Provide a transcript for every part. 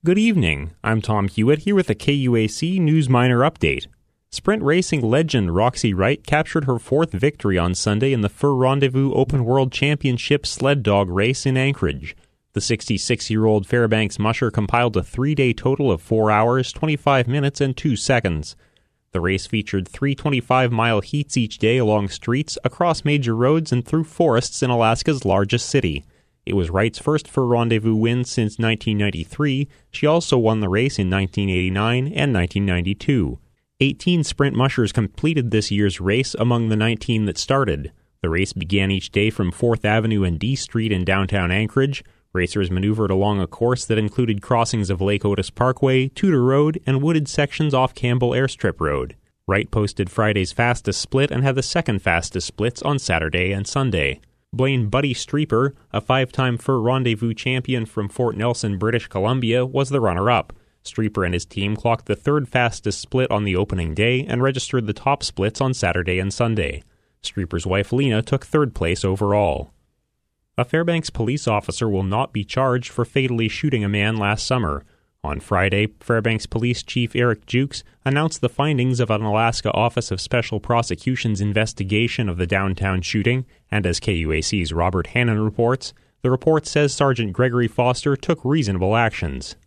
Good evening. I'm Tom Hewitt here with a KUAC News Miner update. Sprint racing legend Roxy Wright captured her fourth victory on Sunday in the Fur Rendezvous Open World Championship sled dog race in Anchorage. The 66-year-old Fairbanks musher compiled a 3-day total of 4 hours, 25 minutes, and 2 seconds. The race featured 3 25-mile heats each day along streets, across major roads, and through forests in Alaska's largest city. It was Wright's first Fur Rendezvous win since 1993. She also won the race in 1989 and 1992. 18 sprint mushers completed this year's race among the 19 that started. The race began each day from 4th Avenue and D Street in downtown Anchorage. Racers maneuvered along a course that included crossings of Lake Otis Parkway, Tudor Road, and wooded sections off Campbell Airstrip Road. Wright posted Friday's fastest split and had the second fastest splits on Saturday and Sunday. Blaine Buddy Streeper, a 5-time Fur Rendezvous champion from Fort Nelson, British Columbia, was the runner-up. Streeper and his team clocked the third fastest split on the opening day and registered the top splits on Saturday and Sunday. Streeper's wife Lena took third place overall. A Fairbanks police officer will not be charged for fatally shooting a man last summer. On Friday, Fairbanks Police Chief Eric Jukes announced the findings of an Alaska Office of Special Prosecutions investigation of the downtown shooting, and as KUAC's Robert Hannon reports, the report says Sergeant Gregory Foster took reasonable actions.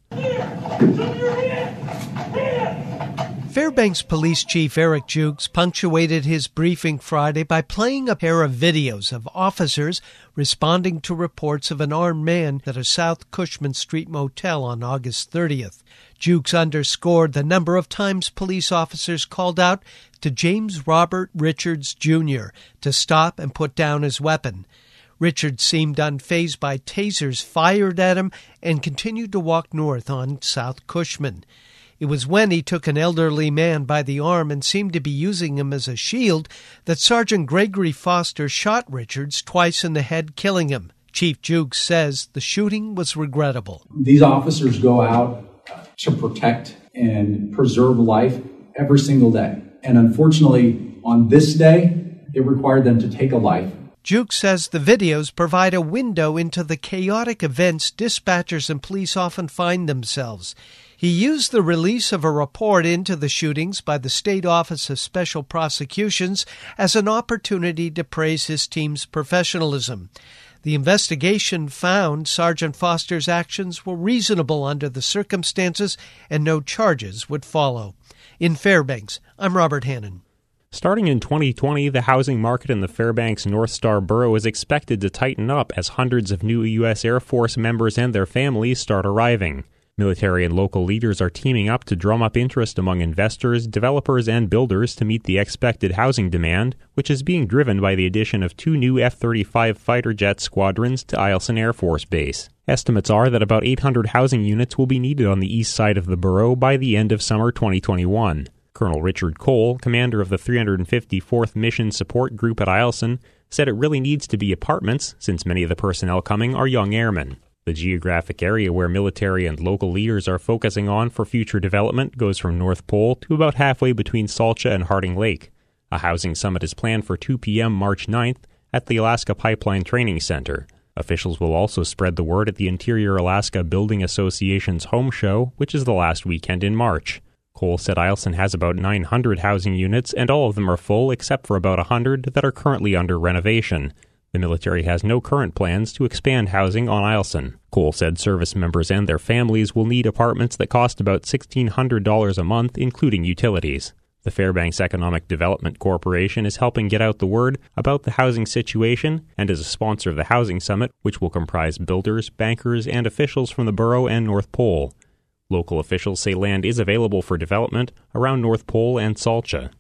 Fairbanks Police Chief Eric Jukes punctuated his briefing Friday by playing a pair of videos of officers responding to reports of an armed man at a South Cushman Street motel on August 30th. Jukes underscored the number of times police officers called out to James Robert Richards, Jr. to stop and put down his weapon. Richards seemed unfazed by tasers fired at him and continued to walk north on South Cushman. It was when he took an elderly man by the arm and seemed to be using him as a shield that Sergeant Gregory Foster shot Richards twice in the head, killing him. Chief Jukes says the shooting was regrettable. These officers go out to protect and preserve life every single day. And unfortunately, on this day, it required them to take a life. Jukes says the videos provide a window into the chaotic events dispatchers and police often find themselves. He used the release of a report into the shootings by the State Office of Special Prosecutions as an opportunity to praise his team's professionalism. The investigation found Sergeant Foster's actions were reasonable under the circumstances and no charges would follow. In Fairbanks, I'm Robert Hannon. Starting in 2020, the housing market in the Fairbanks North Star Borough is expected to tighten up as hundreds of new U.S. Air Force members and their families start arriving. Military and local leaders are teaming up to drum up interest among investors, developers, and builders to meet the expected housing demand, which is being driven by the addition of 2 new F-35 fighter jet squadrons to Eielson Air Force Base. Estimates are that about 800 housing units will be needed on the east side of the borough by the end of summer 2021. Colonel Richard Cole, commander of the 354th Mission Support Group at Eielson, said it really needs to be apartments since many of the personnel coming are young airmen. The geographic area where military and local leaders are focusing on for future development goes from North Pole to about halfway between Salcha and Harding Lake. A housing summit is planned for 2 p.m. March 9th at the Alaska Pipeline Training Center. Officials will also spread the word at the Interior Alaska Building Association's Home Show, which is the last weekend in March. Cole said Eielson has about 900 housing units, and all of them are full except for about 100 that are currently under renovation. The military has no current plans to expand housing on Eielson. Cole said service members and their families will need apartments that cost about $1,600 a month, including utilities. The Fairbanks Economic Development Corporation is helping get out the word about the housing situation and is a sponsor of the Housing Summit, which will comprise builders, bankers, and officials from the borough and North Pole. Local officials say land is available for development around North Pole and Salcha.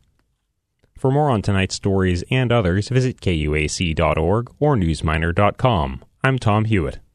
For more on tonight's stories and others, visit KUAC.org or newsminer.com. I'm Tom Hewitt.